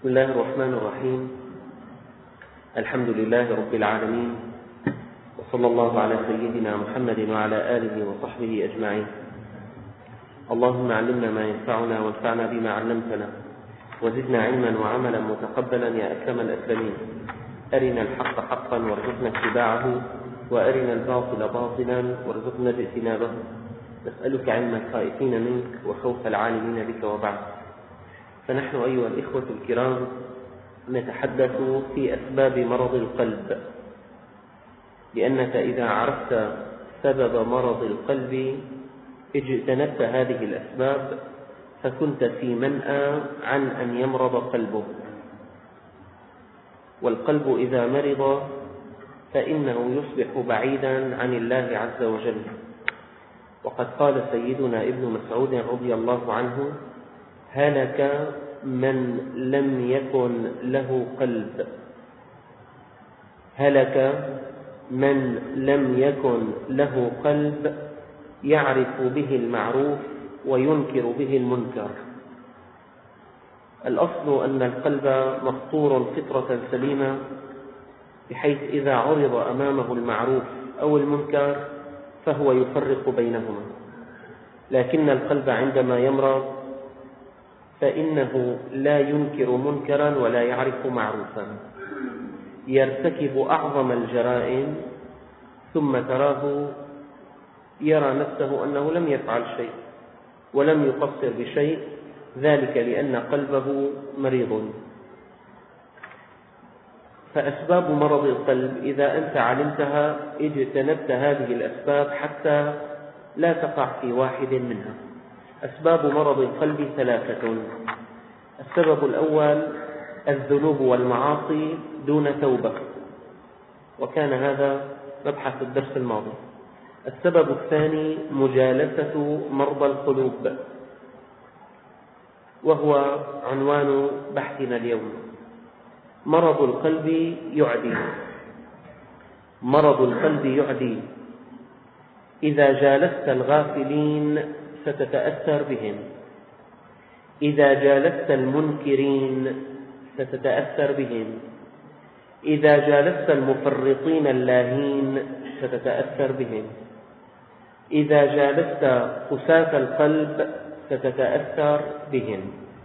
بسم الله الرحمن الرحيم. الحمد لله رب العالمين، وصلى الله على سيدنا محمد وعلى آله وصحبه أجمعين. اللهم علمنا ما ينفعنا وانفعنا بما علمتنا، وزدنا علما وعملا متقبلا يا أكرم الأكرمين. أرنا الحق حقا وارزقنا اتباعه، وأرنا الباطل باطلا وارزقنا اجتنابه. نسألك علم الخائفين منك وخوف العالمين بك. وبعد، فنحن أيها الإخوة الكرام نتحدث في أسباب مرض القلب، لأنك إذا عرفت سبب مرض القلب اجتنبت هذه الأسباب، فكنت في منأى عن أن يمرض قلبك. والقلب إذا مرض فإنه يصبح بعيدا عن الله عز وجل. وقد قال سيدنا ابن مسعود رضي الله عنه: هلك من لم يكن له قلب. هلك من لم يكن له قلب يعرف به المعروف وينكر به المنكر. الأصل أن القلب مفطور فطرة سليمة، بحيث إذا عرض أمامه المعروف أو المنكر فهو يفرق بينهما. لكن القلب عندما يمرض فإنه لا ينكر منكرا ولا يعرف معروفا، يرتكب أعظم الجرائم ثم تراه يرى نفسه أنه لم يفعل شيء ولم يقصر بشيء، ذلك لأن قلبه مريض. فأسباب مرض القلب إذا أنت علمتها اجتنبت هذه الأسباب حتى لا تقع في واحد منها. أسباب مرض القلب ثلاثة. السبب الأول الذنوب والمعاصي دون توبة، وكان هذا مبحث الدرس الماضي. السبب الثاني مجالسة مرضى القلوب، وهو عنوان بحثنا اليوم. مرض القلب يعدي، مرض القلب يعدي. إذا جالست الغافلين ستتأثر بهم، إذا جالست المنكرين ستتأثر بهم، إذا جالست المفرطين اللاهين ستتأثر بهم، إذا جالست قساة القلب ستتأثر بهم.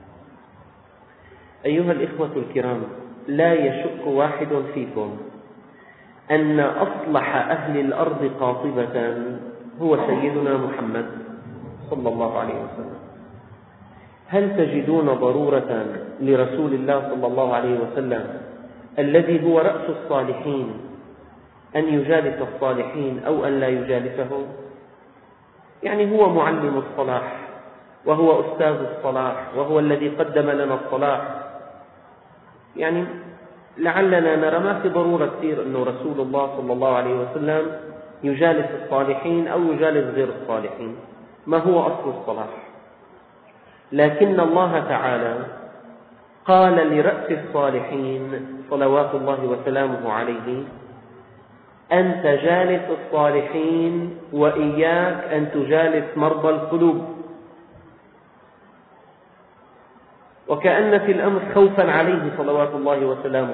أيها الإخوة الكرام، لا يشك واحد فيكم أن أصلح أهل الأرض قاطبة هو سيدنا محمد صلى الله عليه وسلم. هل تجدون ضرورة لرسول الله صلى الله عليه وسلم الذي هو رأس الصالحين أن يجالس الصالحين أو أن لا يجالسهم؟ يعني هو معلم الصلاح، وهو أستاذ الصلاح، وهو الذي قدم لنا الصلاح. يعني لعلنا نرى ما في ضرورة كثير أنه رسول الله صلى الله عليه وسلم يجالس الصالحين أو يجالس غير الصالحين، ما هو أصل الصلاح. لكن الله تعالى قال لرأس الصالحين صلوات الله وسلامه عليه: أنت جالس الصالحين وإياك أن تجالس مرضى القلوب. وكأن في الأمر خوفا عليه صلوات الله وسلامه،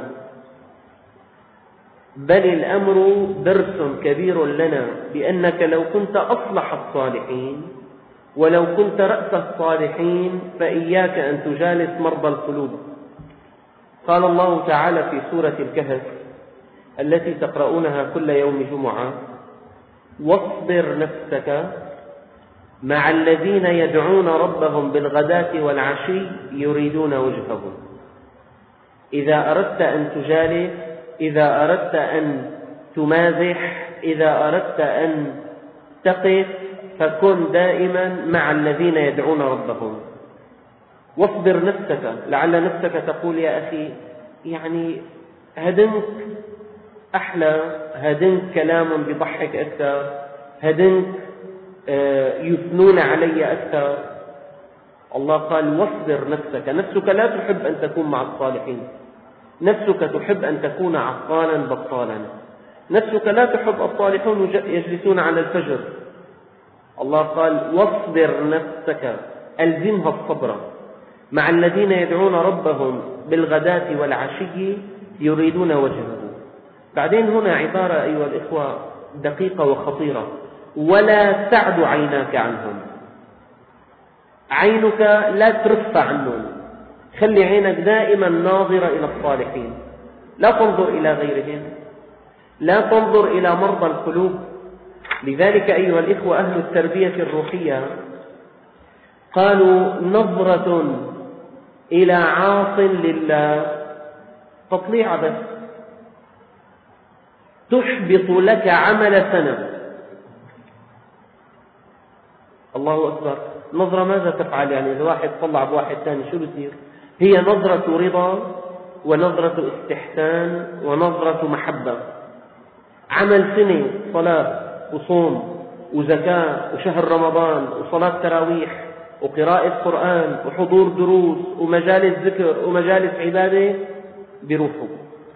بل الأمر درس كبير لنا بأنك لو كنت أصلح الصالحين ولو كنت رأس الصالحين فإياك أن تجالس مرضى القلوب. قال الله تعالى في سورة الكهف التي تقرؤونها كل يوم جمعة: واصبر نفسك مع الذين يدعون ربهم بالغداة والعشي يريدون وجهه. إذا أردت أن تجالس، إذا أردت أن تمازح، إذا أردت أن تقف، فكن دائما مع الذين يدعون ربهم. واصبر نفسك. لعل نفسك تقول: يا أخي، يعني هدنك أحلى، هدنك كلام بضحك أكثر، هدنك يثنون علي أكثر. الله قال: واصبر نفسك. نفسك لا تحب أن تكون مع الصالحين، نفسك تحب أن تكون عقالا بطالا، نفسك لا تحب الصالحون يجلسون على الفجر. الله قال: واصبر نفسك، ألزمها الصبر. مع الذين يدعون ربهم بالغداة والعشي يريدون وجهه. بعدين هنا عبارة أيها الإخوة دقيقة وخطيرة: ولا تعد عيناك عنهم. عينك لا ترفع عنهم، خلي عينك دائما ناظرة إلى الصالحين، لا تنظر إلى غيرهم، لا تنظر إلى مرضى القلوب. لذلك أيها الإخوة أهل التربية الروحية قالوا: نظرة إلى عاص لله تطليع بس تحبط لك عمل سنة. الله أكبر. نظرة ماذا تفعل؟ يعني إذا واحد طلع بواحد ثاني شو بصير؟ هي نظرة رضا ونظرة استحسان ونظرة محبة. عمل سنة، صلاة وصوم وزكاة وشهر رمضان وصلاة تراويح وقراءة قرآن وحضور دروس ومجالس ذكر ومجالس عبادة، بروحه.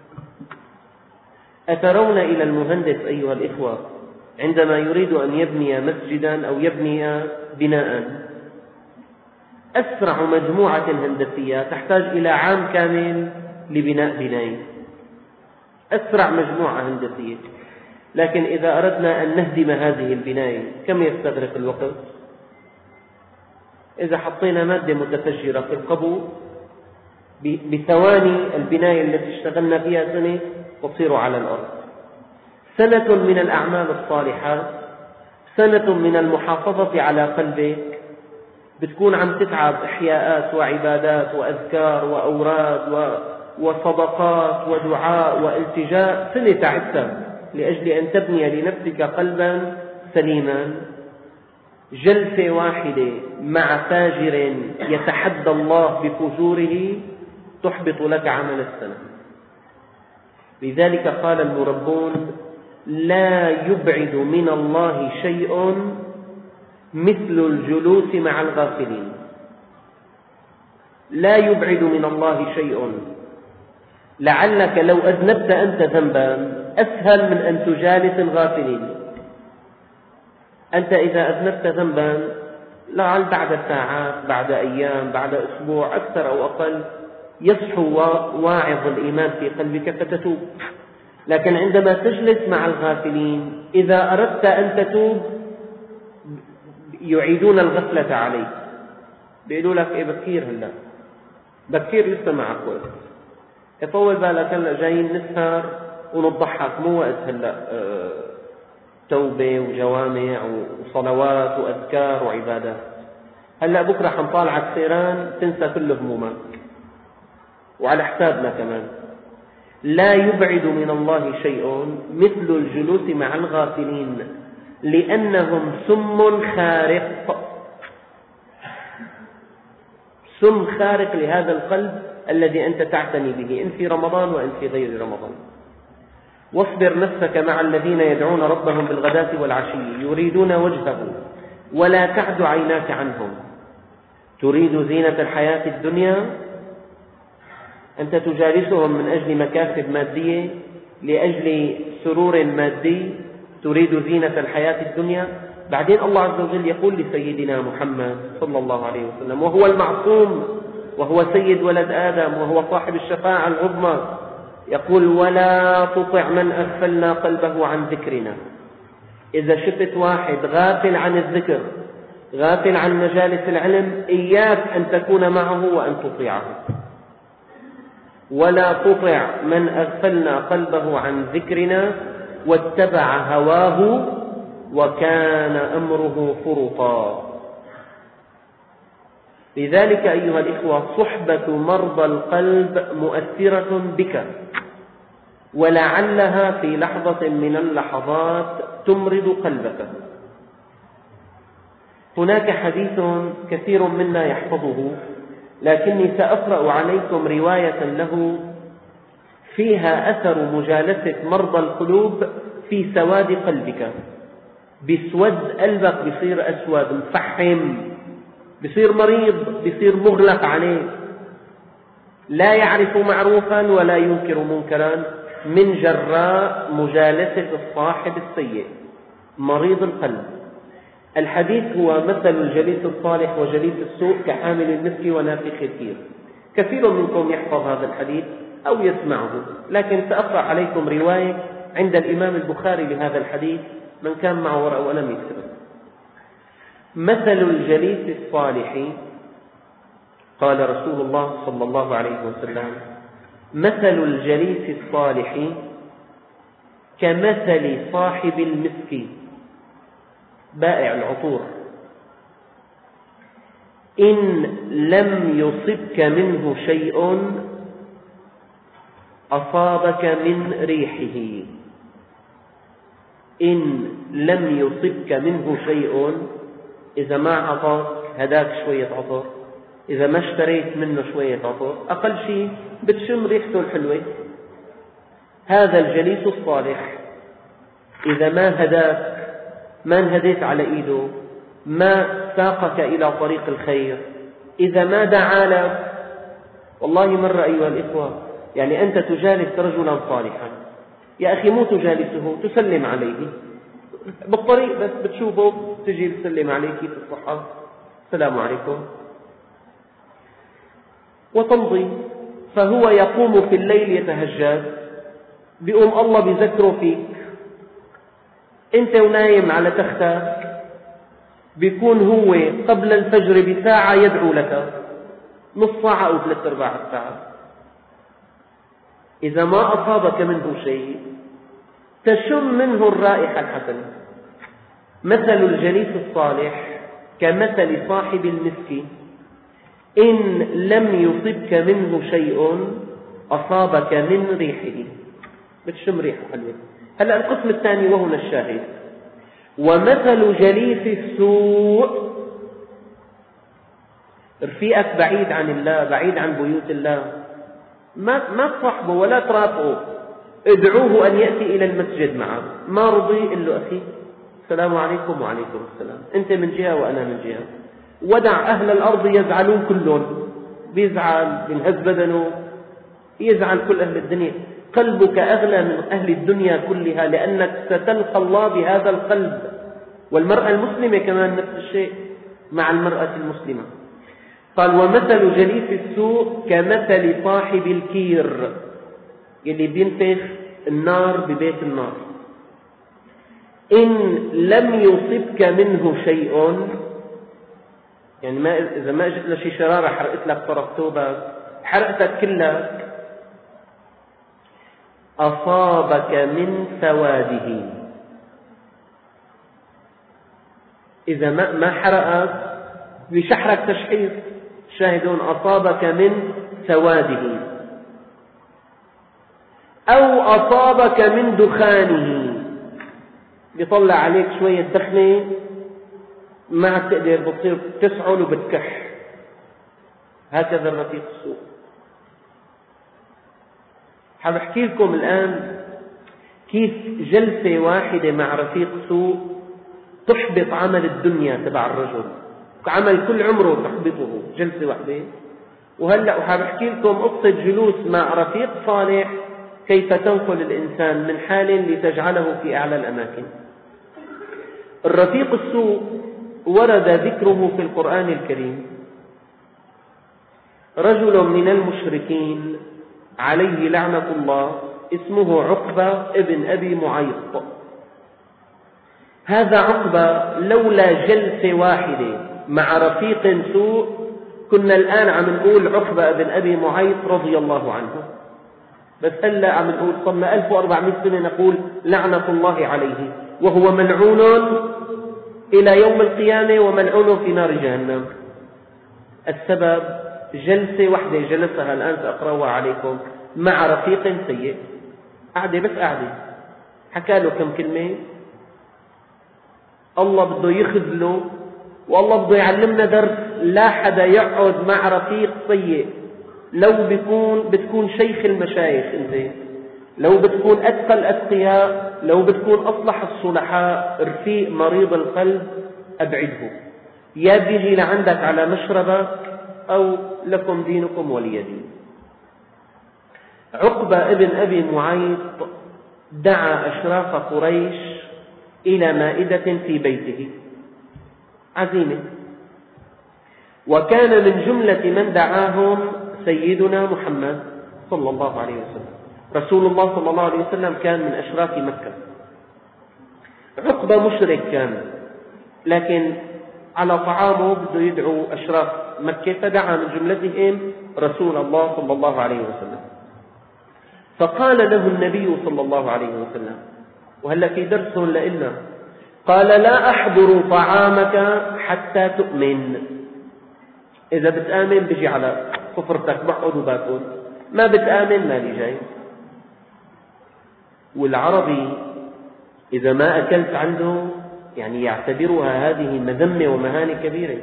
أترون إلى المهندس أيها الإخوة عندما يريد أن يبني مسجدا أو يبني بناء، أسرع مجموعة هندسية تحتاج إلى عام كامل لبناء بناية، أسرع مجموعة هندسية. لكن إذا أردنا أن نهدم هذه البناية كم يستغرق الوقت؟ إذا حطينا مادة متفجرة في القبو بثواني البناية التي اشتغلنا فيها سنة تصير على الأرض. سنة من الأعمال الصالحة، سنة من المحافظة على قلبك، بتكون عم تتعب إحياءات وعبادات وأذكار وأوراد وصدقات ودعاء والتجاء، سنة تعبتها لأجل أن تبني لنفسك قلبا سليما. جلسة واحدة مع فاجر يتحدى الله بفجوره تحبط لك عمل السنة. لذلك قال المربون: لا يبعد من الله شيء مثل الجلوس مع الغافلين. لا يبعد من الله شيء. لعلك لو أذنبت أنت ذنبا أسهل من أن تجالس الغافلين. أنت إذا أذنبت ذنبا لعل بعد ساعات، بعد أيام، بعد أسبوع أكثر أو أقل يصحو واعظ الإيمان في قلبك فتتوب. لكن عندما تجلس مع الغافلين إذا أردت أن تتوب يعيدون الغفلة عليك، بيقولوا لك: إيه بكير، هلا بكير، لسه معك وقت، يطول بالك، هلا جايين نسهر ونضحك، مو وقت هلا توبة وجوامع وصلوات وأذكار وعبادات، هلا بكرة حنطالعك سيران تنسى كل همومك وعلى حسابنا كمان. لا يبعد من الله شيء مثل الجلوس مع الغافلين لأنهم سم خارق، سم خارق لهذا القلب الذي أنت تعتني به، إن في رمضان وإن في غير رمضان. واصبر نفسك مع الذين يدعون ربهم بالغداة والعشي يريدون وجهه ولا تعد عيناك عنهم تريد زينة الحياة الدنيا. أنت تجالسهم من أجل مكاسب مادية، لأجل سرور مادي، تريد زينة الحياة الدنيا. بعدين الله عز وجل يقول لسيدنا محمد صلى الله عليه وسلم وهو المعصوم وهو سيد ولد آدم وهو صاحب الشفاعة العظمى، يقول: ولا تطع من أغفلنا قلبه عن ذكرنا. إذا شفت واحد غافل عن الذكر، غافل عن مجالس العلم، إياك أن تكون معه وأن تطيعه. ولا تطع من أغفلنا قلبه عن ذكرنا واتبع هواه وكان أمره فرطا. لذلك أيها الإخوة صحبة مرضى القلب مؤثرة بك، ولعلها في لحظة من اللحظات تمرض قلبك. هناك حديث كثير منا يحفظه، لكني سأقرأ عليكم رواية له فيها أثر مجالسة مرضى القلوب في سواد قلبك. بسود قلبك، بصير أسود مفحم، بصير مريض، بصير مغلق عليه، لا يعرف معروفا ولا ينكر منكرا من جراء مجالسة الصاحب السيء مريض القلب. الحديث هو مثل الجليس الصالح وجليس السوء كحامل المسك ونافخ الكير. كثير منكم يحفظ هذا الحديث أو يسمعه، لكن سأقرأ عليكم رواية عند الإمام البخاري لهذا الحديث، من كان معه ورقة وقلم يكتب. مثل الجليس الصالح، قال رسول الله صلى الله عليه وسلم: مثل الجليس الصالح كمثل صاحب المسك بائع العطور، إن لم يصبك منه شيء أصابك من ريحه. إن لم يصبك منه شيء، إذا ما أعطاك هداك شوية عطر، إذا ما اشتريت منه شوية عطر، أقل شيء بتشم ريحته الحلوة. هذا الجليس الصالح إذا ما هداك، ما انهديت على إيده، ما ساقك إلى طريق الخير، إذا ما دعا لك. والله مرة أيها الإخوة، يعني أنت تجالس رجلا صالحا، يا أخي مو تجالسه، تسلم عليه بالطريق، بس بتشوفه تجي تسلم عليه كيف الصحة، السلام عليكم، وتمضي. فهو يقوم في الليل يتهجد، بيقوم الله بذكره فيك، أنت ونايم على تختك بيكون هو قبل الفجر بساعة يدعو لك، نص ساعة أو 3/4 ساعة. إذا ما أصابك منه شيء تشم منه الرائحة الحسنة. مثل الجليس الصالح كمثل صاحب المسك، إن لم يصبك منه شيء أصابك من ريحه، بتشم ريحة حلوة. هلأ القسم الثاني وهنا الشاهد: ومثل جليس السوء، رفيقك بعيد عن الله، بعيد عن بيوت الله، ما تصحبه ولا ترافقه، ادعوه أن يأتي إلى المسجد معه، ما رضي قل له: أخي السلام عليكم. وعليكم السلام، أنت من جهة وأنا من جهة. ودع أهل الأرض يزعلون كلهم، بيزعل بينهز بدنه، يزعل كل أهل الدنيا. قلبك أغلى من أهل الدنيا كلها، لأنك ستلقى الله بهذا القلب. والمرأة المسلمة كمان نفس الشيء مع المرأة المسلمة. قال: ومثل جليس السوء كمثل صاحب الكير، يلي بينفخ النار ببيت النار، إن لم يصبك منه شيء، يعني إذا ما أجت لشي شرارة حرقت لك طرف ثوبك، حرقتك كلك، أصابك من سواده. إذا ما حرقك بشحرك تشحير، شاهدون، أصابك من سواده، أو أصابك من دخانه، بيطلع عليك شوية دخنة ما عاد تقدر، بتصير تسعل وبتكح. هكذا الرفيق السوء. حبحكي لكم الآن كيف جلسة واحدة مع رفيق سوء تحبط عمل الدنيا تبع الرجل، عمل كل عمره تحبطه جلسة واحدة. وهلأ وحبحكي لكم قصة جلوس مع رفيق صالح، كيف تنقل الإنسان من حال لتجعله في أعلى الأماكن. الرفيق السوء ورد ذكره في القرآن الكريم. رجل من المشركين عليه لعنة الله اسمه عقبة ابن أبي معيط. هذا عقبة لولا جلسة واحدة مع رفيق سوء كنا الآن عم نقول عقبة ابن أبي معيط رضي الله عنه، بس هلا عم نقول صرنا 1400 سنة نقول لعنة الله عليه، وهو ملعون إلى يوم القيامة وملعون في نار جهنم. السبب جلسة واحدة جلسها، الآن سأقرأها عليكم، مع رفيق سيء. قعدة بس قعدة، حكى له كم كلمة، الله بده يخذله، والله بده يعلمنا درس. لا حدا يقعد مع رفيق سيء. لو بتكون شيخ المشايخ انت، لو بتكون أتقى الأتقياء، لو بتكون أصلح الصلحاء، رفيق مريض القلب أبعده. يا بيجي لعندك على مشربك أو لكم دينكم ولي دين. عقبة ابن أبي معيط دعا أشراف قريش إلى مائدة في بيته، عزيمة. وكان من جملة من دعاهم سيدنا محمد صلى الله عليه وسلم. رسول الله صلى الله عليه وسلم كان من أشراف مكة. عقبة مشرك كان، لكن على طعامه بده يدعو أشراف مكة، فدعا من جملتهم رسول الله صلى الله عليه وسلم. فقال له النبي صلى الله عليه وسلم، وهلا في درس لنا، قال: لا أحضر طعامك حتى تؤمن. إذا بتآمن بيجي على سفرتك بقعد وباكل، ما بتآمن مالي جاي. والعربي إذا ما أكلت عنده يعني يعتبرها هذه مذمة ومهانة كبيرة.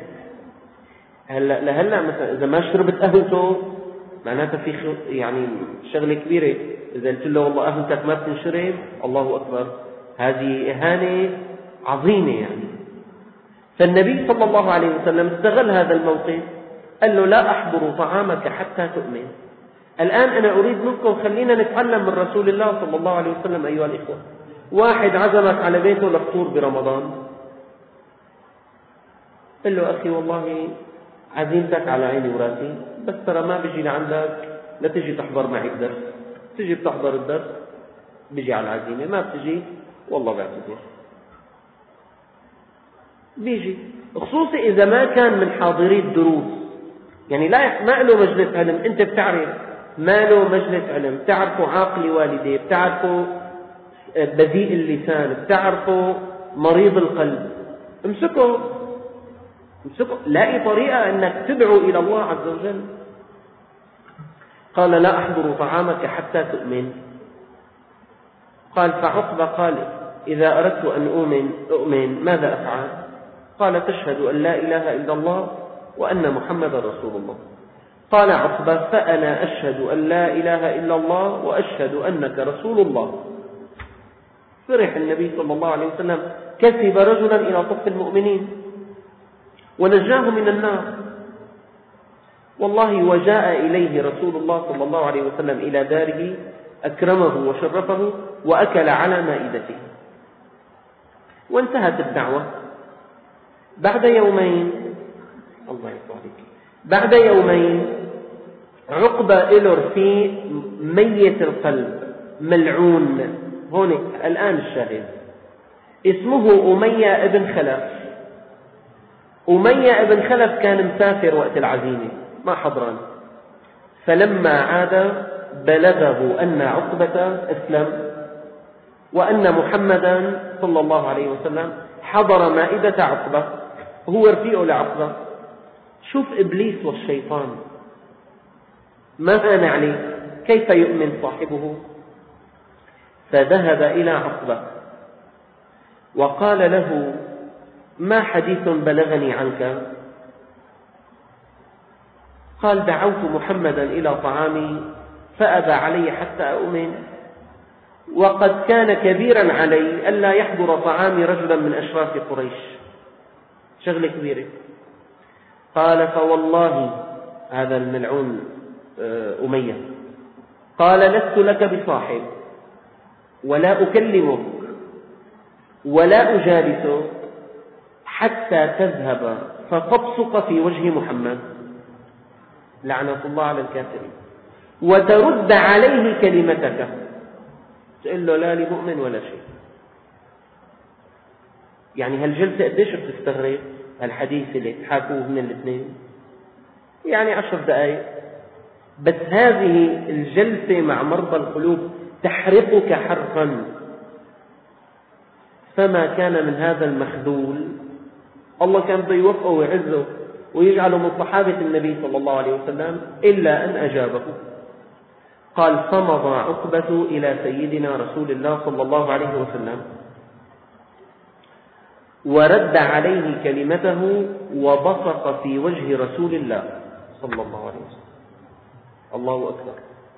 لهلا مثلا إذا ما شربت قهوته معناتها في يعني شغلة كبيرة. إذا قلت له والله قهوتك ما بتنشرب، الله أكبر، هذه إهانة عظيمة يعني. فالنبي صلى الله عليه وسلم استغل هذا الموقف، قال له: لا أحضر طعامك حتى تؤمن. الآن أنا أريد منكم خلينا نتعلم من رسول الله صلى الله عليه وسلم أيها الإخوة. واحد عزمك على بيته لفطور برمضان، قل له: أخي والله عزيمتك على عيني وراسي، بس ترى ما بيجي لعندك لتجي تحضر معي الدرس. تجي بتحضر الدرس بيجي على العزيمة، ما بتجي والله بعتذر. بيجي خصوصي إذا ما كان من حاضري الدروس، يعني ما له مجلس علم. أنت بتعرف ما له مجلس علم، بتعرفوا عاقل والديه، بتعرفوا بذيء اللسان، بتعرفوا مريض القلب، امسكه، لاقي طريقة أنك تدعو إلى الله عز وجل. قال: لا أحضر طعامك حتى تؤمن. قال: فعقبة قال: إذا أردت أن أؤمن ماذا أفعل؟ قال: تشهد أن لا إله إلا الله وأن محمد رسول الله. قال عقبة: فأنا أشهد أن لا إله إلا الله وأشهد أنك رسول الله. فرح النبي صلى الله عليه وسلم، كسب رجلا إلى صف المؤمنين ونجاه من النار. والله وجاء إليه رسول الله صلى الله عليه وسلم إلى داره، أكرمه وشرفه وأكل على مائدته، وانتهت الدعوة. بعد يومين، الله يطهرك، بعد يومين عقبة إله رفيق ميت القلب ملعون. هون الآن الشاهد، اسمه أمية ابن خلف. أمية ابن خلف كان مسافر وقت العزيمة ما حضران، فلما عاد بلغه أن عقبة أسلم وأن محمدا صلى الله عليه وسلم حضر مائدة عقبة، هو رفيقه لعقبة. شوف إبليس والشيطان ما هان عليه، كيف يؤمن صاحبه؟ فذهب إلى عقبة وقال له: ما حديث بلغني عنك؟ قال: دعوت محمدا إلى طعامي فأبى علي حتى أؤمن، وقد كان كبيرا علي ألا يحضر طعامي رجلا من أشراف قريش، شغلة كبيرة. قال: فوالله، هذا الملعون أمية، قال: لست لك بصاحب ولا أكلمك ولا أجالسك حتى تذهب فتبصق في وجه محمد، لعنة الله على الكافرين، وترد عليه كلمتك، تقول له لا لي مؤمن ولا شيء. يعني هالجلسة قديش بتستغرق؟ هالحديث اللي تحاكوه من الاثنين يعني 10 دقائق، بس هذه الجلسة مع مرضى القلوب تحرقك حرقا. فما كان من هذا المخذول، الله كان بده يوفقه ويعزه ويجعله من صحابة النبي صلى الله عليه وسلم، إلا أن أجابه. قال: فمضى عقبة إلى سيدنا رسول الله صلى الله عليه وسلم ورد عليه كلمته وبصق في وجه رسول الله صلى الله عليه وسلم. الله أكبر.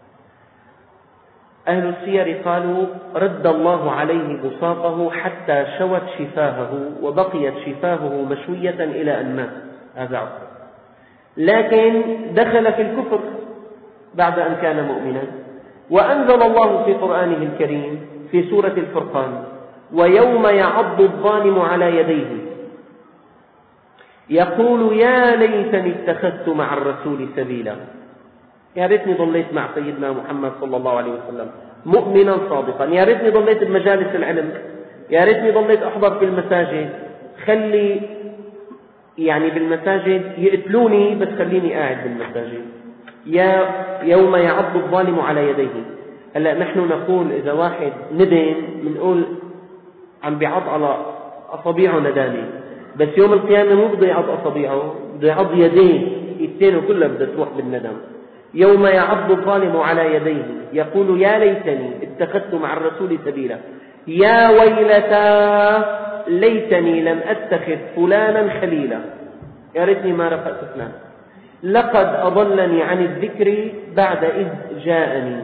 أهل السير قالوا: رد الله عليه بصاقه حتى شوت شفاهه وبقيت شفاهه مشوية إلى أن مات. هذا عقبة، لكن دخل في الكفر بعد أن كان مؤمنا. وأنزل الله في قرآنه الكريم في سورة الفرقان: ويوم يعض الظالم على يديه يقول يا ليتني اتخذت مع الرسول سبيلا، يا ريتني ضليت مع سيدنا محمد صلى الله عليه وسلم مؤمنا صادقا، يا ريتني ضليت بمجالس العلم، يا ريتني ضليت أحضر في المساجد، خلي يعني بالمساجد يقتلوني بس خليني قاعد بالمساجد. يوم يعض الظالم على يديه. هلا نحن نقول إذا واحد ندم بنقول عم بيعض على أصابعه ندامة، بس يوم القيامة مو بده يعض أصابعه، بده يعض يديه، ايدينه كلها بدها تروح بالندم. يوم يعض الظالم على يديه يقول يا ليتني اتخذت مع الرسول سبيلا، يا ويلتى ليتني لم أتخذ فلانا خليلا، يا ريتني ما رفقت فلان، لقد أضلني عن الذكر بعد إذ جاءني.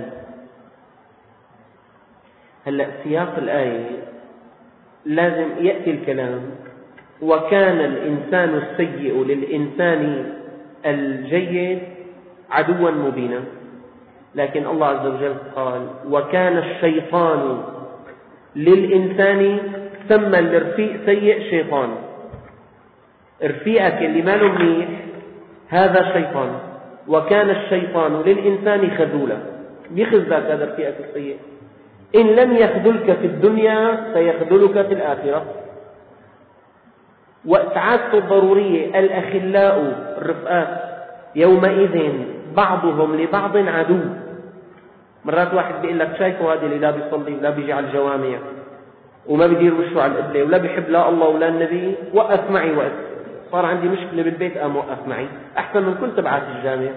هلأ سياق الآية لازم يأتي الكلام وكان الإنسان السيء للإنسان الجيد عدوا مبينا، لكن الله عز وجل قال وكان الشيطان للإنسان، سمى الرفيق سيء شيطان، رفيقك اللي ما له منيح هذا شيطان، وكان الشيطان للإنسان خذولا، بيخذلك هذا رفيقك السيء، إن لم يخذلك في الدنيا سيخذلك في الآخرة. وإسعادته الضرورية الأخلاء الرفقات يومئذ بعضهم لبعض عدو. مرات واحد بيقول لك شايفوا هذا اللي لا بيصلي ولا بيجي على الجوامع وما بيدير وشه على القبلة ولا بيحب لا الله ولا النبي، وقف معي وقت صار عندي مشكلة بالبيت قام وقف معي، أحسن من كنت بعت الجامع.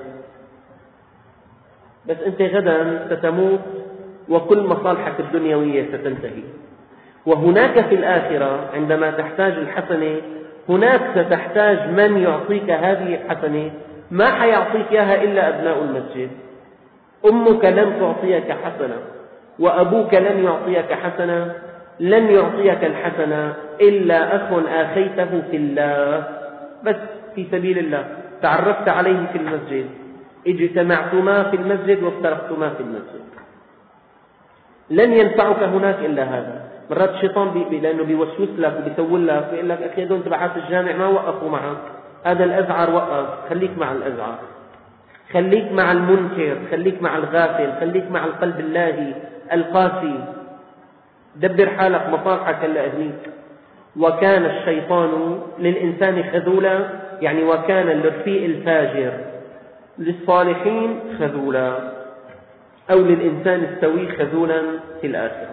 بس أنت غدا ستموت وكل مصالحك الدنيوية ستنتهي، وهناك في الآخرة عندما تحتاج الحسنة هناك ستحتاج من يعطيك هذه الحسنة، ما حيعطيك إياها إلا أبناء المسجد. أمك لن تعطيك حسنة وأبوك لن يعطيك حسنة، لن يعطيك الحسنة إلا أخ آخيته في الله، بس في سبيل الله، تعرفت عليه في المسجد، اجتمعتما في المسجد وافترقتما في المسجد، لن ينفعك هناك إلا هذا. مرات الشيطان لأنه بيوسوس لك وبيسول لك بيقول لك أخي دول تبعات الجامع ما وقفوا معك، هذا الأزعر وقف، خليك مع الأزعر، خليك مع المنكر، خليك مع الغافل، خليك مع القلب اللاهي القاسي، دبر حالك مصالحك هلا هنيك. وكان الشيطان للإنسان خذولا، يعني وكان للرفيق الفاجر للصالحين خذولا، أو للإنسان السوي خذولا في الآخرة.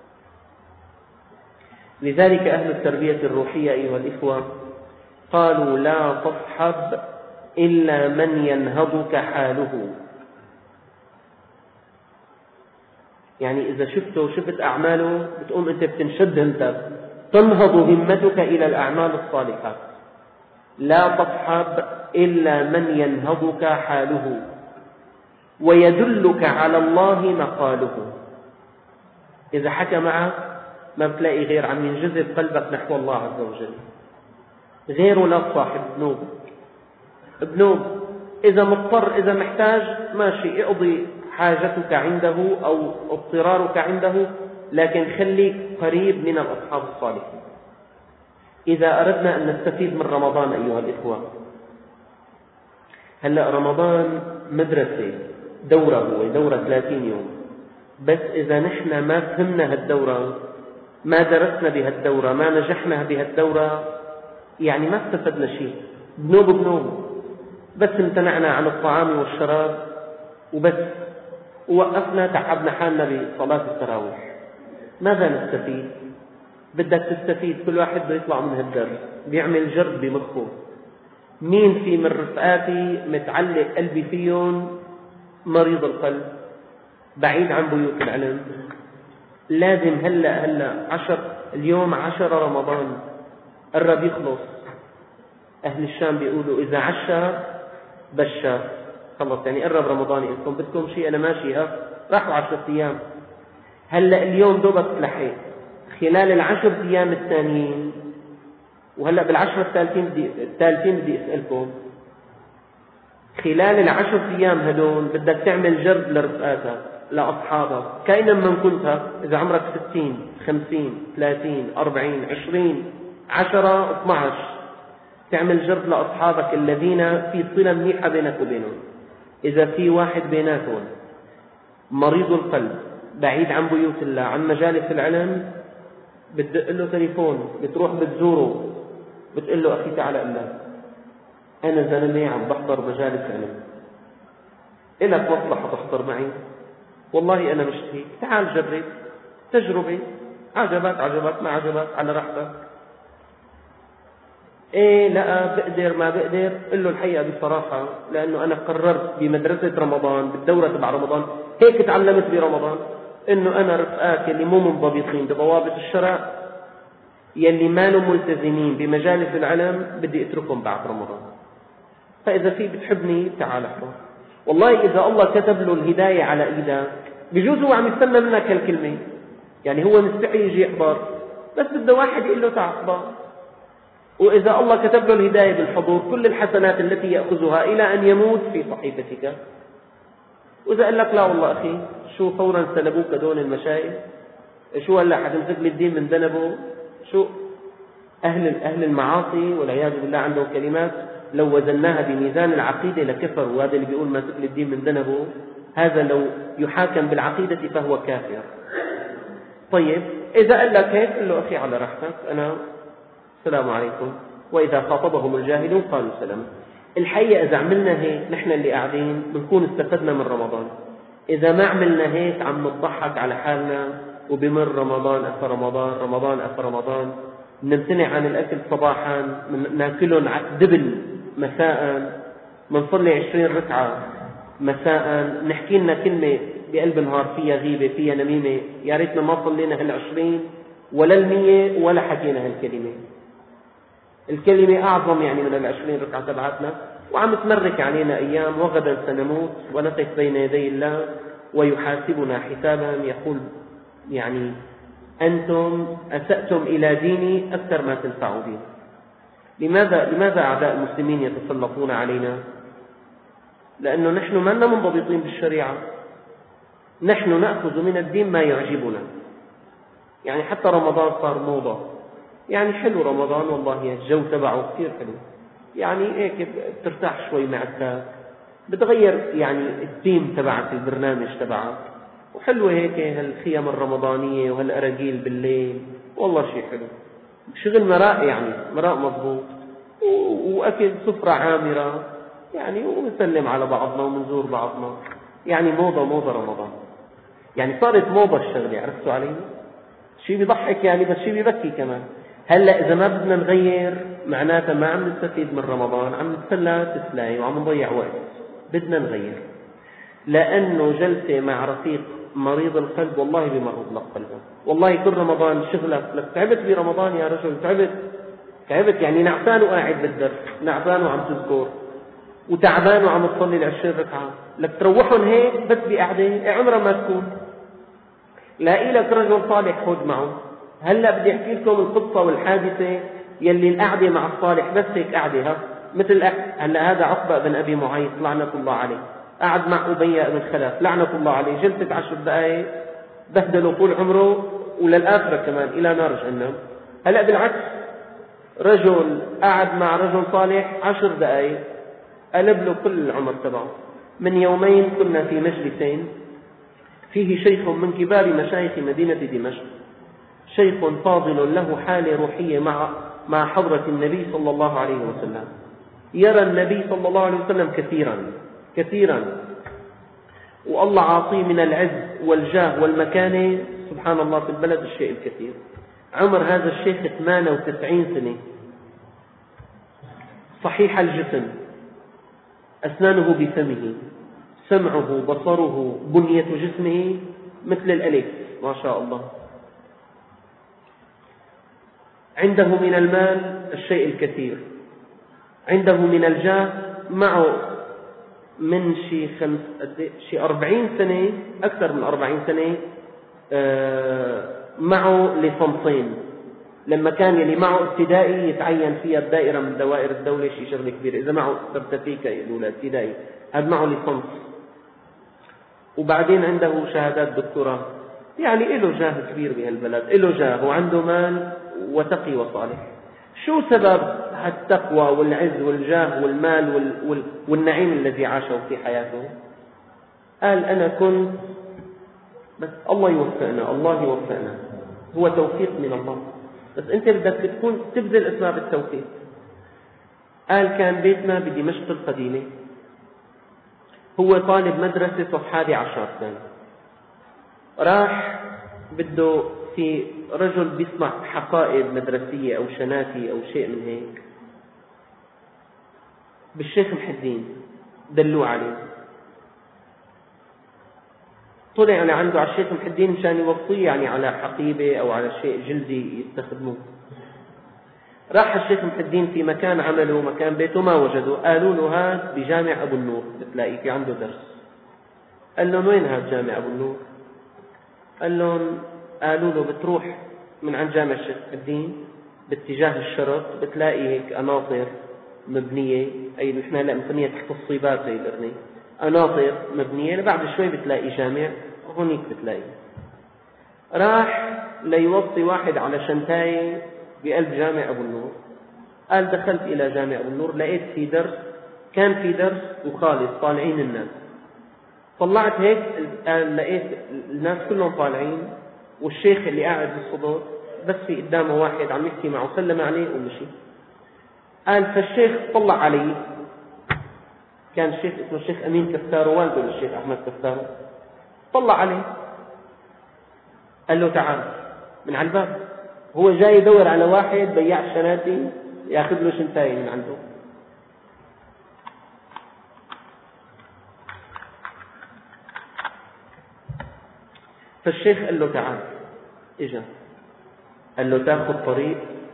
لذلك أهل التربية الروحية أيها الإخوة قالوا لا تصحب إلا من ينهضك حاله، يعني إذا شفته وشفت أعماله بتقوم أنت بتنشد، أنت تنهض همتك إلى الأعمال الصالحة. لا تصحب إلا من ينهضك حاله ويدلك على الله مقاله. إذا حكى معك ما بتلاقي غير عم ينجذب قلبك نحو الله عز وجل، غيره لا تصاحب، بنوب. إذا مضطر إذا محتاج ماشي اقضي حاجتك عنده أو اضطرارك عنده، لكن خليك قريب من الأصحاب الصالحين. إذا أردنا أن نستفيد من رمضان أيها الإخوة، هلأ رمضان مدرسة، دورة، هو دورة 30 يوم، بس إذا نحن ما فهمنا هالدورة، ما درسنا بهالدورة، ما نجحنا بهالدورة، يعني ما استفدنا شيء. بنوب بس امتنعنا عن الطعام والشراب وبس، ووقفنا تعبنا حالنا بصلاة التراويح، ماذا نستفيد؟ بدك تستفيد، كل واحد بده يطلع من هالدرس بيعمل جرد بمخه، مين في من رفقاتي متعلق قلبي فيهم مريض القلب بعيد عن بيوت العلم، لازم هلأ اليوم 10 رمضان قرب يخلص. أهل الشام بيقولوا إذا عشى بشى، خلص يعني قرب رمضان، إنكم بدكم شيء أنا ماشي، راحوا 10 أيام. هلأ اليوم دوبك لحق، خلال 10 أيام الثانيين، وهلأ بالعشرة الثالثين بدي أسألكم، خلال 10 أيام هدول بدك تعمل جرد لرفقاتك لأصحابك كائنا من كنت، إذا عمرك 60 50 30 40 20 10 12، تعمل جرد لأصحابك الذين في صلة منيحة بينك وبينهم. إذا في واحد بيناتهم مريض القلب بعيد عن بيوت الله عن مجالس العلم، بتدق له تليفون، بتروح بتزوره، بتقول له أخي تعال الله أنا زلمة عم بحضر مجالس علم، إلك مصلحة تحضر معي؟ والله أنا مشتهي، تعال جرب تجربة، عجبك ما عجبك على راحتك. إيه لا بقدر ما بقدر، قل له الحقيقة بصراحة لأنه أنا قررت بمدرسة رمضان بالدورة تبع رمضان هيك تعلمت برمضان إنه أنا رفقاك اللي مو منضبطين بضوابط الشرع يلي ما لهم ملتزمين بمجالس العلم بدي اتركهم بعد رمضان. فإذا في بتحبني تعال احضر. والله إذا الله كتب له الهداية على إيدك بجوز هو عم يستنى منك هالكلمة، يعني هو مستحي يجي يحضر بس بده واحد يقول له تعال احضر. وإذا الله كتب له الهداية بالحضور كل الحسنات التي يأخذها إلى أن يموت في صحيفتك. وإذا قال لك لا والله أخي شو فورا سلبوك دون المشايخ، شو هلا حتمسك لي الدين من ذنبه، شو أهل المعاصي والعياذ بالله عندهم كلمات لو وزناها بميزان العقيدة لكفر، وهذا اللي بيقول ما سك لي الدين من ذنبه هذا لو يحاكم بالعقيدة فهو كافر. طيب إذا قال لك هيك قل له أخي على راحتك أنا السلام عليكم، وإذا خاطبهم الجاهلون قالوا سلام. الحقيقة إذا عملنا هيك نحن اللي قاعدين بنكون استفدنا من رمضان. إذا ما عملنا هيك عم نضحك على حالنا وبمر رمضان أفى رمضان، رمضان أفى رمضان، نمتنع عن الأكل صباحا، ناكلهم دبل مساء، منصلي 20 ركعة مساء، نحكي لنا كلمة بقلب النهار فيها غيبة فيها نميمة، يا ريتنا ما صلينا هال20 ولا 100 ولا حكينا هالكلمة. الكلمة أعظم يعني من 20 ركعة تبعتنا، وعم تمرك علينا أيام وغدا سنموت ونقف بين يدي الله ويحاسبنا حسابا يقول يعني أنتم أسأتم إلى ديني أكثر ما تنفعوا ديني. لماذا أعداء المسلمين يتسلطون علينا؟ لأنه نحن ما لنا منضبطين بالشريعة، نحن نأخذ من الدين ما يعجبنا. يعني حتى رمضان صار موضة، يعني حلو رمضان والله الجو تبعه كثير حلو، يعني هيك بترتاح شوي معك، بتغير يعني التيم تبعك البرنامج تبعك، وحلوة هيك هالخيام الرمضانية وهالأراجيل بالليل، والله شيء حلو، شغل مراء يعني مراء مضبوط، وأكل سفرة عامرة يعني، ونسلم على بعضنا ونزور بعضنا، يعني موضة رمضان، يعني صارت موضة الشغلة، عرفتوا علي؟ شيء بيضحك يعني بس شيء بيبكي كمان. هلا إذا ما بدنا نغير معناتها ما عم نستفيد من رمضان، عم نتسلى تسلاي وعم نضيع وقت. بدنا نغير، لأنه جلسة مع رفيق مريض القلب والله بمرض لك قلبه. والله كل رمضان شغلك لك تعبت برمضان يا رجل، تعبت يعني نعسان وقاعد بالدرس، نعسان وعم تذكر، وتعبان وعم تصلي 20 ركعة، لك تروحهم هيك بس بقعدة عمرها ما تكون. لاقي لك رجل صالح خذ معه. هلا بدي احكي لكم القصة والحادثة يلي القعدة مع الصالح بس هيك قعدة مثل هلا هذا عقبة بن أبي معيط لعنة الله عليه قعد مع أبي بن خلف لعنة الله عليه جلسة 10 دقائق بهدلوا طول عمره وللآخرة كمان إلى نار جهنم. هلا بالعكس رجل قعد مع رجل صالح 10 دقائق قلب له كل العمر تبعه. من يومين كنا في مجلسين فيه شيخ من كبار مشايخ مدينة دمشق، شيخ فاضل له حالة روحية مع حضرة النبي صلى الله عليه وسلم، يرى النبي صلى الله عليه وسلم كثيرا، والله عاطيه من العز والجاه والمكانة سبحان الله في البلد الشيء الكثير. عمر هذا الشيخ 98 سنة، صحيح الجسم، أسنانه بفمه، سمعه بصره بنية جسمه مثل الألف ما شاء الله. عنده من المال الشيء الكثير، عنده من الجاه، معه من شي 40 سنة أكثر من 40 سنة معه ليسانسين. لما كان يلي معه ابتدائي يتعين فيها الدائرة من دوائر الدولة شيء شغل كبير، إذا معه سبتفيكا الأولى ابتدائي هذا معه ليسانس، وبعدين عنده شهادات دكتوراه، يعني له جاه كبير بهالبلد، له جاه وعنده مال وتقي وصالح. شو سبب التقوى والعز والجاه والمال والنعيم الذي عاشه في حياته؟ قال أنا كنت بس الله يوفقنا، الله يوفقنا، هو توفيق من الله، بس أنت بدك تكون تبذل أسباب التوفيق. قال كان بيتنا بدمشق القديمة، هو طالب مدرسة صف 11 كان، راح بده في رجل بيصنع حقائب مدرسية أو شناتي أو شيء من هيك بالشيخ محي الدين، دلوه عليه. طلع يعني عنده على الشيخ محي الدين مشان يوصيه يعني على حقيبة أو على شيء جلدي يستخدموه. راح الشيخ محي الدين في مكان عمله مكان بيته ما وجدوا، قالوا له هذا بجامع أبو النور بتلاقيه في عنده درس. قال لهم وين هذا جامع أبو النور؟ قال لهم قالوا له بتروح من عند جامع الشيخ محي الدين باتجاه الشرق بتلاقي هيك قناطر مبنية، أي نحن هلا بنسميها تحت الصيبات زي القرنة، قناطر مبنية، بعد شوي بتلاقي جامع هونيك بتلاقي. راح ليوصي واحد على شنتاية بقلب جامع أبو النور. قال دخلت إلى جامع أبو النور لقيت في درس، كان في درس وخالص طالعين الناس. طلعت هيك لقيت الناس كلهم طالعين والشيخ اللي قاعد بالصدر بس في قدامه واحد عم يحكي معه، سلم عليه ومشي. قال فالشيخ طلع علي، كان الشيخ اسمه الشيخ أمين كفتارو والده للشيخ أحمد كفتارو، طلع عليه قال له تعال من على الباب، هو جاي يدور على واحد بياع شناتي ياخذ له شنتاي من عنده. فالشيخ قال له تعال، اجا قال له تاخذ طريق.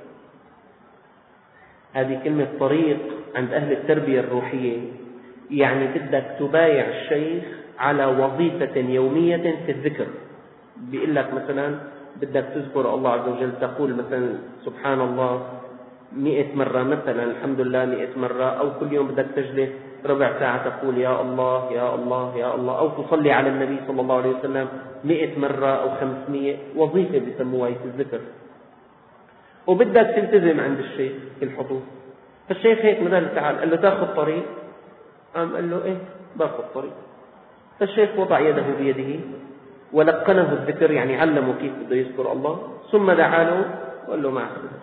هذه كلمة طريق عند أهل التربية الروحية يعني بدك تبايع الشيخ على وظيفة يومية في الذكر. بيقول لك مثلا بدك تذكر الله عز وجل، تقول مثلا سبحان الله 100 مرة، مثلا الحمد لله 100 مرة، أو كل يوم بدك تجلس ربع ساعة تقول يا الله يا الله يا الله، أو تصلي على النبي صلى الله عليه وسلم 100 مرة أو 500، وظيفة بيسموها في الذكر، وبدك تلتزم عند الشيخ في الحضور. فالشيخ هيك مثلا تعال قال له تاخذ طريق، قام قال له ايه باخذ طريق. فالشيخ وضع يده بيده ولقنه الذكر، يعني علمه كيف بده يذكر الله، ثم دعا له وقال له مع السلامة.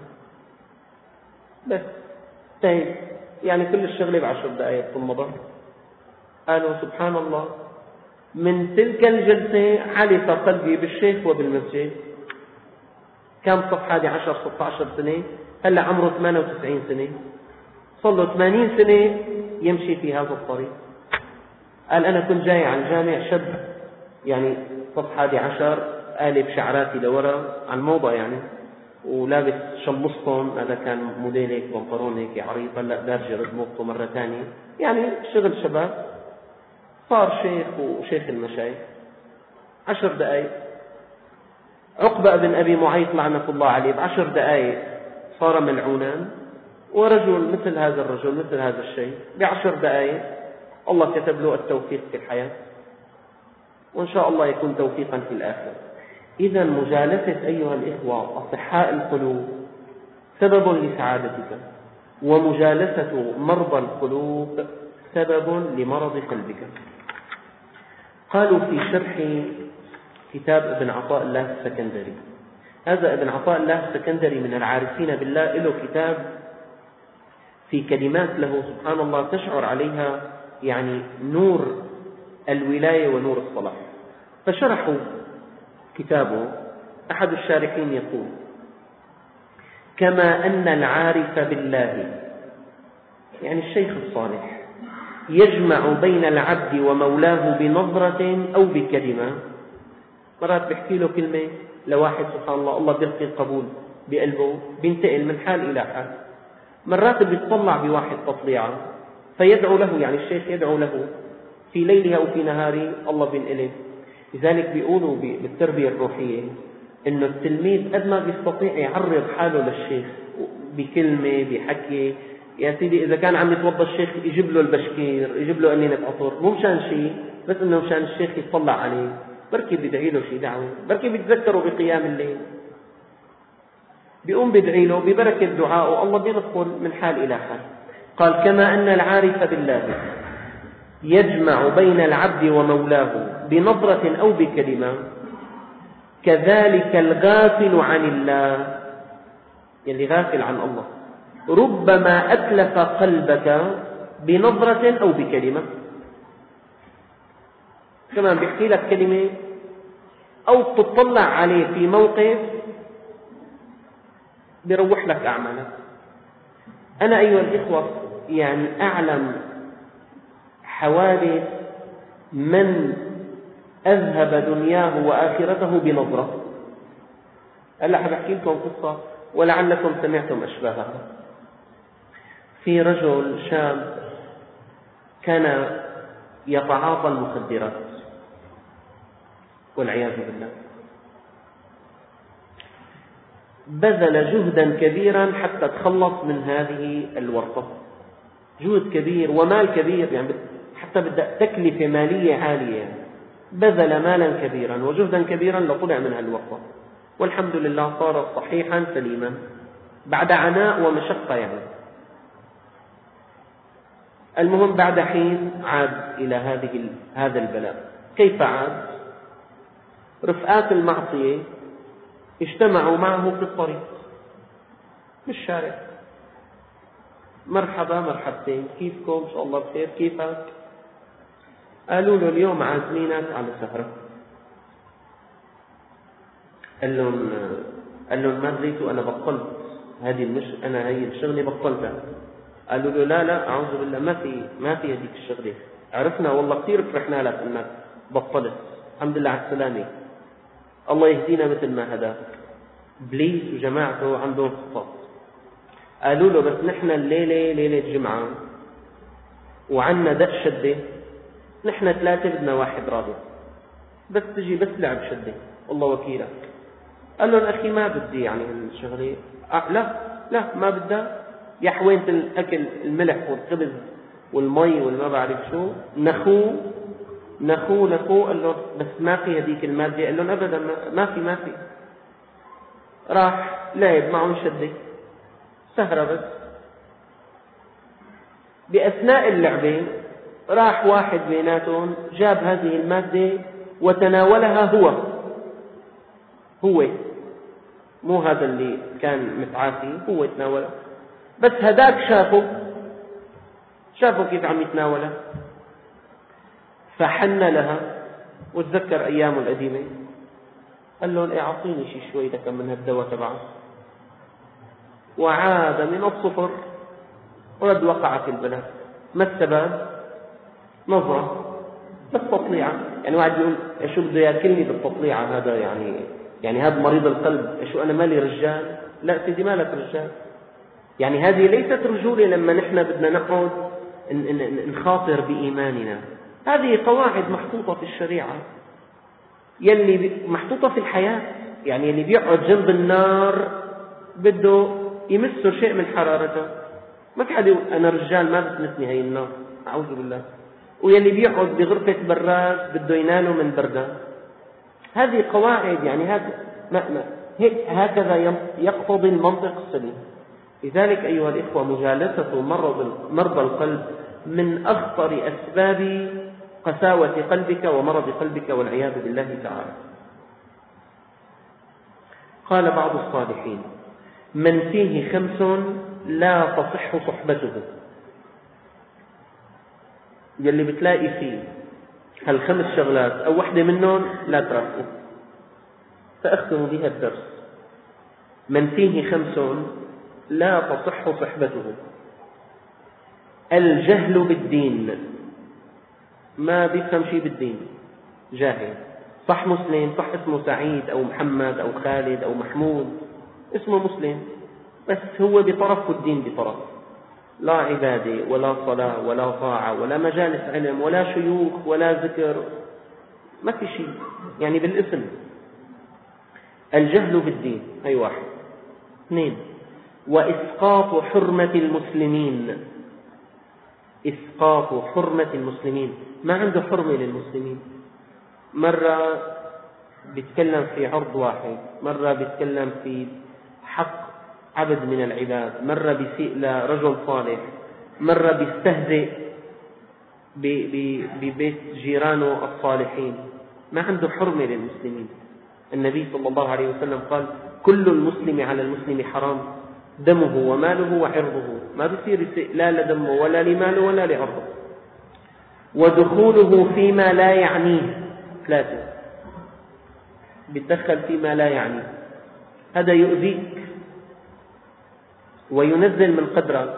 بس طيب يعني كل الشغلة ب10 دقائق ثم مضى. قالوا سبحان الله، من تلك الجلسة علق قلبي بالشيخ وبالمسجد. كان صف 11 16 سنة، هلا عمره 98 سنة، صار له 80 سنة يمشي في هذا الطريق. قال أنا كنت جاي على الجامع شاب يعني صف 11 قالب شعراتي لورا على الموضة يعني، ولابس شمصتهم، هذا كان موديل هيك بنطلون هيك عريض، هلا دارجة رجموقته مرة ثانية، يعني شغل شباب. صار شيخ وشيخ المشايخ. 10 دقائق عقبة بن أبي معيط لعنة الله عليه ب10 دقائق صار ملعونا، ورجل مثل هذا الرجل مثل هذا الشيء ب10 دقائق الله كتب له التوفيق في الحياة، وإن شاء الله يكون توفيقا في الآخرة. إذا مجالسة أيها الإخوة أصحاء القلوب سبب لسعادتك، ومجالسة مرضى القلوب سبب لمرض قلبك. قالوا في شرح كتاب ابن عطاء الله السكندري، هذا ابن عطاء الله السكندري من العارفين بالله، له كتاب في كلمات له سبحان الله تشعر عليها يعني نور الولاية ونور الصلاح. فشرحوا كتابه، أحد الشارحين يقول: كما أن العارف بالله يعني الشيخ الصالح يجمع بين العبد ومولاه بنظرة أو بكلمة، مرات بيحكي له كلمة لواحد سبحان الله الله بيلقي القبول بقلبه، بينتقل من حال إلى حال. مرات بيطلع بواحد تطليعة فيدعو له، يعني الشيخ يدعو له في ليله أو في نهاره الله بينقلب. لذلك بيقولوا بالتربية الروحية إنه التلميذ قد ما بيستطيع يعرض حاله للشيخ بكلمة بحكي. يا سيدي إذا كان عم يتوضى الشيخ يجيب له البشكير، يجيب له قنينة عطر، مو مشان شيء، بس إنه مشان الشيخ يطلع عليه، بركي بيدعي له شيء دعوة، بركي بيتذكروا بقيام الليل. بيقوم بدعي له ببركة دعاءه، الله بينقل من حال إلى حال. قال: كما أن العارف بالله يجمع بين العبد ومولاه بنظرة أو بكلمة، كذلك الغافل عن الله، يلي غافل عن الله، ربما أتلف قلبك بنظرة أو بكلمة. كمان بيحكي لك كلمة أو تطلع عليه في موقف بيروح لك أعمالك. أنا أيها الإخوة يعني أعلم حوادث من أذهب دنياه وآخرته بنظرة. هلا حبحكي لكم قصة ولعلكم سمعتم أشباهها. في رجل شاب كان يتعاطى المخدرات والعياذ بالله، بذل جهدا كبيرا حتى تخلص من هذه الورطة، جهد كبير ومال كبير، يعني حتى بدأ تكلفة مالية عالية، بذل مالا كبيرا وجهدا كبيرا لطلع من الورطة، والحمد لله صار صحيحا سليما بعد عناء ومشقة يعني. المهم بعد حين عاد إلى هذا البلاء. كيف عاد؟ رفقات المعصية اجتمعوا معه في الطريق بالشارع: مرحبا مرحبتين، كيفكم؟ إن شاء الله بخير، كيفك؟ قالوا له: اليوم عازمينك على سهرة. قال لهم: ما دريتوا أنا بطلت أنا هي الشغلة بطلتها. قالوا له: لا أعوذ بالله، ما في هذيك الشغلة، عرفنا والله كثير فرحنا لك أنك بطلت، الحمد لله على السلامة، الله يهدينا مثل ما هداك. إبليس وجماعته عندهم خطط. قالوا له: بس نحن الليلة ليلة جمعة وعنا دق شدة، نحن 3 بدنا واحد رابط، بس تجي بس لعب شدة والله وكيلك. قال لهم: أخي ما بدي يعني هالشغلة. لا ما بدها، يا حوينة الأكل الملح والخبز والمي والما بعرف شو، نخو. قال له: بس ما في هذيك المادة. قال لهم: أبدا ما في. راح لعب معهم شدة سهرة، بس بأثناء اللعبة راح واحد بيناتهم جاب هذه المادة وتناولها هو مو هذا اللي كان متعافي، هو تناولها، بس هداك شافوا كيف عم يتناولها، فحن لها وتذكر أيامه القديمة. قال لهم: أعطيني شوي لك من هالدواء تبعه. وعاد من الصفر ورد وقع في البلاء. ما السبب؟ نظرة، بس تطليعة. يعني واحد يقول: شو بده ياكلني بالتطليعة هذا؟ يعني هذا مريض القلب، شو أنا مالي رجال؟ لا سيدي مالك رجال. يعني هذه ليست رجولة لما نحن بدنا نقعد نخاطر بإيماننا. هذه قواعد محطوطة في الشريعة، يلي محطوطة في الحياة. يعني يلي بيقعد جنب النار بده يمسه شيء من حرارتها. ما في حد يقول: أنا رجال ما بتمسني هي النار، أعوذ بالله. ويلي بيقعد بغرفة براد بده يناله من بردها. هذه قواعد، يعني هكذا يقتضي المنطق السليم. لذلك أيها الإخوة مجالسة مرضى القلب من أخطر أسباب قساوة قلبك ومرض قلبك والعياذ بالله تعالى. قال بعض الصالحين: من فيه 5 لا تصح صحبته. يلي بتلاقي فيه هال5 شغلات أو واحدة منهم لا ترافقه. فأختم بها الدرس: من فيه 5 لا تصح صحبته: الجهل بالدين، ما بيفهم شيء بالدين، جاهل، صح مسلم، صح اسمه سعيد أو محمد أو خالد أو محمود، اسمه مسلم، بس هو بطرف والدين بطرف، لا عبادة ولا صلاة ولا طاعة ولا مجالس علم ولا شيوخ ولا ذكر، ما في شيء، يعني بالاسم. الجهل بالدين، هي 1. 2: وإسقاط حرمة المسلمين. إسقاط حرمة المسلمين، ما عنده حرمة للمسلمين. مرة بيتكلم في عرض واحد، مرة بيتكلم في حق عبد من العباد، مرة بيسيء لرجل صالح، مرة بيستهزئ ببيت جيرانه الصالحين، ما عنده حرمة للمسلمين. النبي صلى الله عليه وسلم قال: كل المسلم على المسلم حرام، دمه وماله وعرضه، ما بيصير يسيء لا لدمه ولا لماله ولا لعرضه. ودخوله فيما لا يعنيه، 3، بيتدخل فيما لا يعنيه، هذا يؤذيك وينزل من قدرك.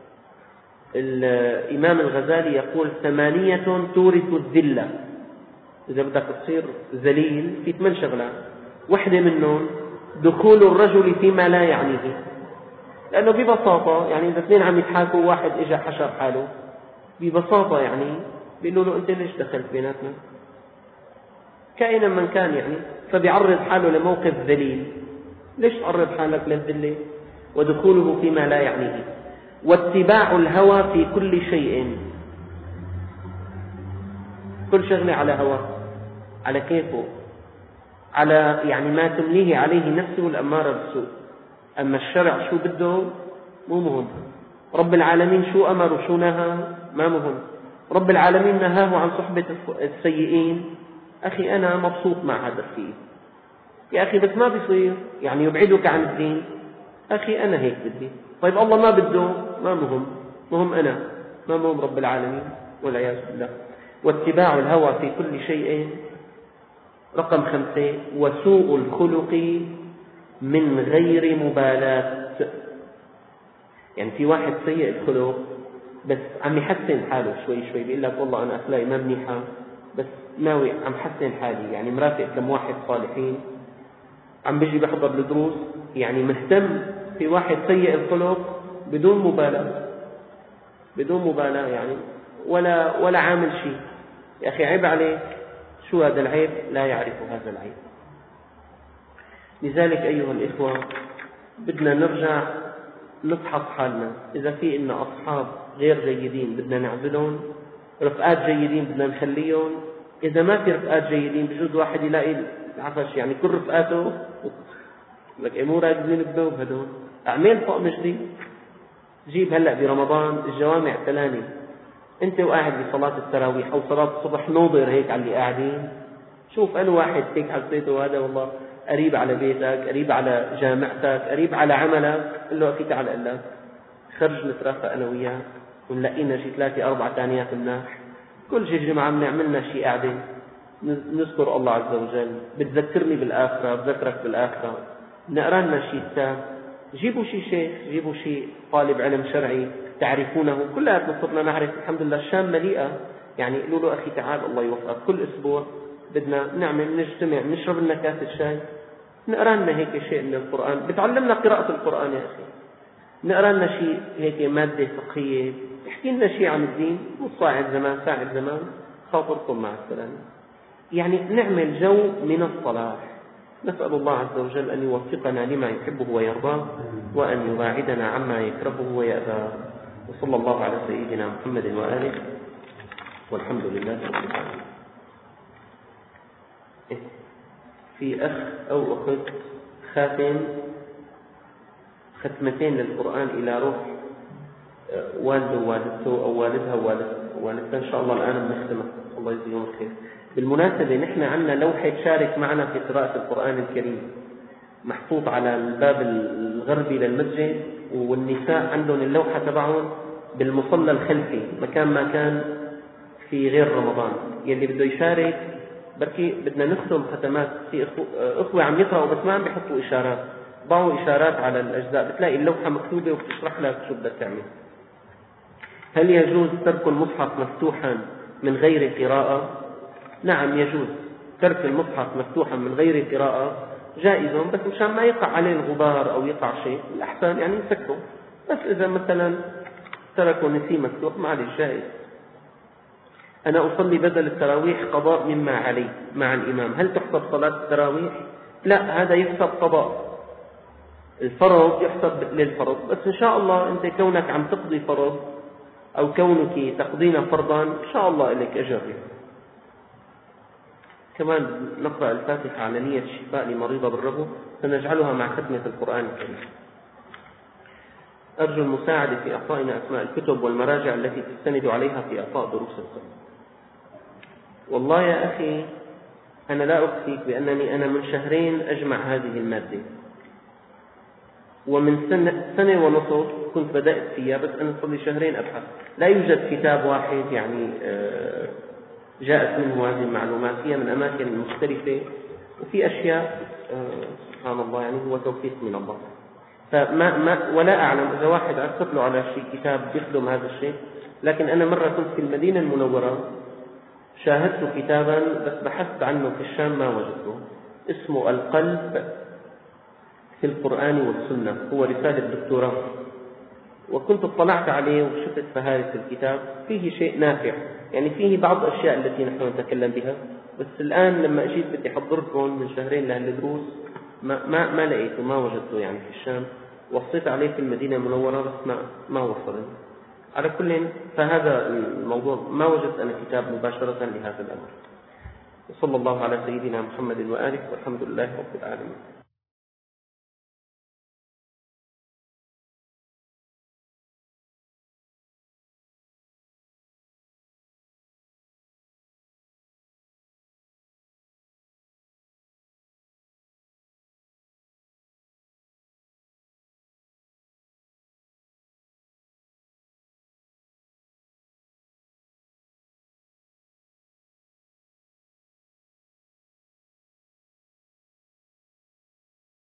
الإمام الغزالي يقول: 8 تورث الذلة. إذا بدك تصير ذليل في 8 شغلات، واحدة منهم دخول الرجل فيما لا يعنيه، لأنه ببساطة يعني إذا 2 عم يضحكوا واحد إجا حشر حاله، ببساطة يعني بيقولوا له: أنت ليش دخلت بيناتنا؟ كائنا من كان يعني، فبيعرض حاله لموقف ذليل. ليش تعرض حالك للذلة؟ ودخوله فيما لا يعنيه. واتباع الهوى في كل شيء، كل شغلة على هواه، على كيفه، على يعني ما تمليه عليه نفسه الأمارة بالسوء. أما الشرع شو بده مو مهم، رب العالمين شو أمر وشو نهى ما مهم. رب العالمين نهاه عن صحبة السيئين، أخي أنا مبسوط مع هذا الشيء يا أخي، بس ما بيصير يعني يبعدك عن الدين، أخي أنا هيك بدي. طيب الله ما بده، ما مهم، مهم أنا، ما مهم رب العالمين والعياذ بالله. واتباع الهوى في كل شيء. رقم 5: وسوء الخلق من غير مبالاة. يعني في واحد سيء الخلق بس عم يحسن حاله شوي شوي، بيقول لك والله أنا أخلاقي ما منيحة بس ناوي عم حسن حالي، يعني مرافق كم واحد صالحين، عم بيجي بحضر الدروس، يعني مهتم. في واحد سيء الخلق بدون مبالاة، بدون مبالاة يعني ولا عامل شيء. يا أخي عيب عليك، شو هذا العيب؟ لا يعرف هذا العيب. لذلك أيها الإخوة بدنا نرجع نفحص حالنا. إذا في إن أصحاب غير جيدين بدنا نعزلهم، رفقات جيدين بدنا نخليهم. إذا ما في رفقات جيدين بجوز واحد يلاقي العفش يعني كل رفقاته لك مو راكبين بذوب هدول، أعمل طقم جديد. جيب هلأ برمضان الجوامع 3، أنت وقاعد بصلاة التراويح أو صلاة الصبح نوضر هيك على اللي قاعدين، شوف أنا واحد هيك حسيته هذا والله قريب على بيتك، قريب على جامعتك، قريب على عملك، قل له أخي تعال قل لك خرج نترافق أنا وياك ونلاقينا شي 3-4 تانيات مناح، كل شي جمعة بنعملنا شي قاعدة نذكر الله عز وجل، بتذكرني بالآخرة، بذكرك بالآخرة، نقرأ لنا شي كتاب، جيبوا شي شيخ، جيبوا شي طالب علم شرعي تعرفونه، كلها صرنا نعرف الحمد لله الشام مليئة. يعني قولوا له أخي تعال الله يوفقك، كل أسبوع بدنا نعمل نجتمع نشرب لنا كاسة شاي، نقرأ لنا هيك شيء من القرآن، بتعلمنا قراءة القرآن يا أخي، نقرأ لنا شيء هيك مادة فقهية، احكي لنا شيء عن الدين، نص ساعة زمان ساعة زمان، خاطركم مع السلامة. يعني نعمل جو من الصلاح. نسأل الله عز وجل أن يوفقنا لما يحبه ويرضاه، وأن يباعدنا عما يكرهه ويأباه. وصلى الله على سيدنا محمد وآله، والحمد لله رب العالمين. في أخ أو أخت خاتم ختمتين للقرآن إلى روح والده ووالدته أو والدها ووالدتها، إن شاء الله الآن بنختمها، الله يجزيهم الخير. بالمناسبة نحن عندنا لوحة شارك معنا في قراءة القرآن الكريم محطوط على الباب الغربي للمسجد، والنساء عندهم اللوحة تبعهم بالمصلى الخلفي مكان ما كان في غير رمضان. يلي بده يشارك بركي بدنا نختم ختمات، في أخوة عم يقرأوا بس ما عم بيحطوا إشارات، ضعوا إشارات على الأجزاء، بتلاقي اللوحة مكتوبة وبتشرح لك شو بدك تعمل. هل يجوز ترك المصحف مفتوحا من غير قراءة؟ نعم يجوز ترك المصحف مفتوحا من غير قراءة، جائز، بس مشان ما يقع عليه الغبار أو يقع شيء الأحسن يعني نسكره. بس إذا مثلا تركوا نسيه مفتوح معلش جائز. أنا أصلي بدل التراويح قضاء مما علي مع الإمام، هل تحسب صلاة التراويح؟ لا، هذا يحسب قضاء، الفرض يحسب للفرض، بس إن شاء الله أنت كونك عم تقضي فرض أو كونك تقضين فرضا إن شاء الله لك أجر. كمان نقرأ الفاتحة على نية الشفاء لمريضة بالربو، سنجعلها مع ختمة القرآن الكريم. أرجو المساعدة في إعطائنا أسماء الكتب والمراجع التي تستند عليها في إعطاء دروس الفقه. والله يا أخي أنا لا أخفيك بأنني أنا من شهرين أجمع هذه المادة، ومن سنة ونصف كنت بدأت فيها، بس أنا صار لي شهرين أبحث. لا يوجد كتاب واحد يعني جاءت منه هذه المعلومات، هي من أماكن مختلفة، وفي أشياء سبحان الله يعني هو توفيق من الله. ولا أعلم إذا واحد عثر له على شيء كتاب يخدم هذا الشيء. لكن أنا مرة كنت في المدينة المنورة شاهدت كتابا بس بحثت عنه في الشام ما وجدته، اسمه القلب في القرآن والسنة، هو رسالة دكتوراه، وكنت اطلعت عليه وشفت فهارس الكتاب، فيه شيء نافع، يعني فيه بعض الأشياء التي نحن نتكلم بها. بس الآن لما أجيت بدي أحضركم من شهرين لهالدروس ما لقيته، ما وجدته يعني في الشام، وصيت عليه في المدينة المنورة بس ما وصلني. على كل فهذا الموضوع ما وجدت أنا كتاب مباشرة لهذا الأمر. وصلى الله على سيدنا محمد وآله، والحمد لله رب العالمين.